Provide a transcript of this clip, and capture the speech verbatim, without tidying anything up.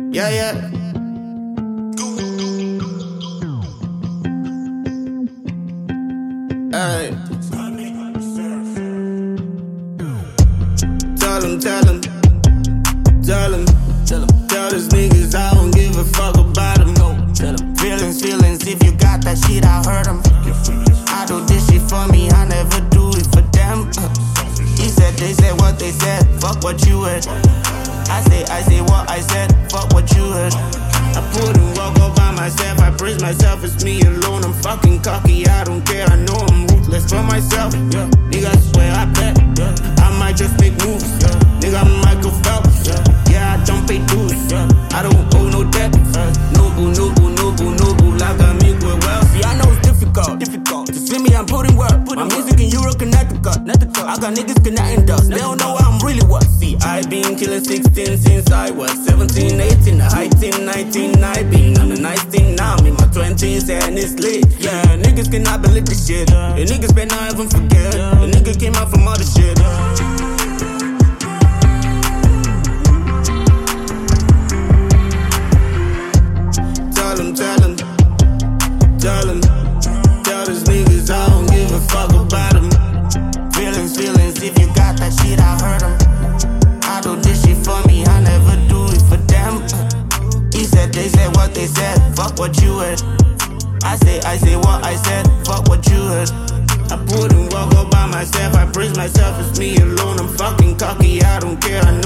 Yeah, yeah. Ay. Tell him, tell him, tell him, tell him, tell these niggas I don't give a fuck about them. No, tell him. Feelings, feelings, if you got that shit, I heard them. I do this shit for me, I never do it for them. Uh. He said, they said what they said, fuck what you heard. I say, I say what I said, fuck what you heard. I put and walk all by myself, I praise myself, it's me alone. I'm fucking cocky, I don't care, I know I'm ruthless for myself. Yeah. Niggas swear I bet, yeah. I might just make moves. Yeah. Nigga, I'm Michael Phelps. Yeah, yeah, I don't pay dues. Yeah. I don't owe no debt. Uh, no boo, no boo, no boo, no boo, like I make with well. See, I know it's difficult, difficult to see me. I'm putting work, putting my music in Euro Connecticut. I got niggas connecting us, they don't know where I'm really what. See, I been killing sixteen since I was seventeen, eighteen, the high teen, nineteen, I been on the nice thing now. I'm in my twenties and it's lit. Yeah, niggas cannot believe this shit. The niggas better not even forget. The nigga came out from all the shit. Tell him, tell him, tell him, tell these niggas I don't give a fuck about them. Feelings, feelings, if you got that shit, I heard them. I do this shit for me, I never do it for them. He said, they said what they said, fuck what you heard. I say, I say what I said, fuck what you heard. I put and walk all by myself, I praise myself, it's me alone. I'm fucking cocky, I don't care, I